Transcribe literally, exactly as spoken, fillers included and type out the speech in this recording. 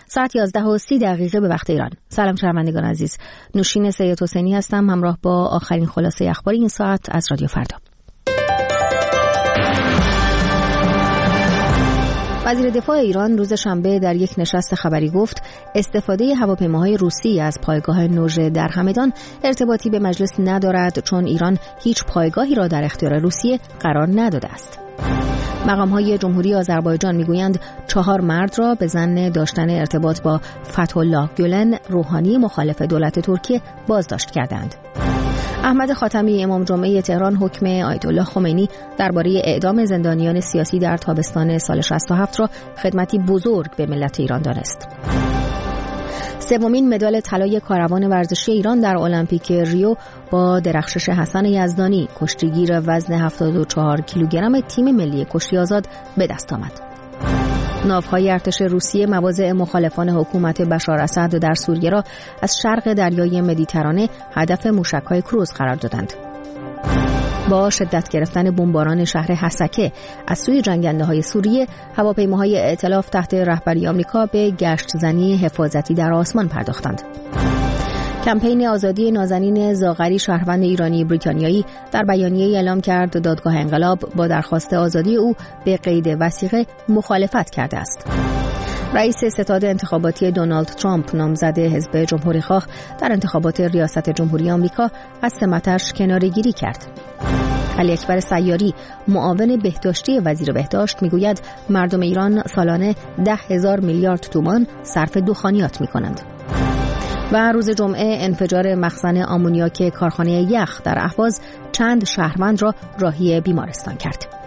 ساعت یازده و سی دقیقه به وقت ایران. سلام شنوندگان عزیز، نوشین سید حسینی هستم همراه با آخرین خلاصه اخبار این ساعت از رادیو فردا. وزیر دفاع ایران روز شنبه در یک نشست خبری گفت استفاده هواپیماهای روسی از پایگاه نوژه در همدان ارتباطی به مجلس ندارد، چون ایران هیچ پایگاهی را در اختیار روسیه قرار نداده است. مقام‌های جمهوری آذربایجان میگویند چهار مرد را به ظن داشتن ارتباط با فتح‌الله گولن، روحانی مخالف دولت ترکیه، بازداشت کردند. احمد خاتمی امام جمعه تهران حکم آیت الله خمینی درباره اعدام زندانیان سیاسی در تابستان سال شصت و هفت را خدمتی بزرگ به ملت ایران دانست. سومین مدال طلای کاروان ورزشی ایران در المپیک ریو با درخشش حسن یزدانی، کشتیگیر وزن هفتاد و چهار کیلوگرم تیم ملی کشتی آزاد به دست آمد. ناوهای ارتش روسیه مواضع مخالفان حکومت بشار اسد در سوریه را از شرق دریای مدیترانه هدف موشک‌های کروز قرار دادند. با شدت گرفتن بمباران شهر حسکه از سوی جنگنده‌های سوریه، هواپیماهای ائتلاف تحت رهبری آمریکا به گشت‌زنی حفاظتی در آسمان پرداختند. کمپین آزادی نازنین زاغری، شهروند ایرانی بریتانیایی، در بیانیه‌ای اعلام کرد دادگاه انقلاب با درخواست آزادی او به قید وثیقه مخالفت کرده است. رئیس ستاد انتخاباتی دونالد ترامپ، نامزد حزب جمهوری‌خواه در انتخابات ریاست جمهوری آمریکا، از سمتش کناره‌گیری کرد. علی اکبر سیاری، معاون بهداشتی وزیر بهداشت، میگوید مردم ایران سالانه ده هزار میلیارد تومان صرف دخانیات می‌کنند. و روز جمعه انفجار مخزن آمونیاک کارخانه یخ در اهواز چند شهروند را راهی بیمارستان کرد.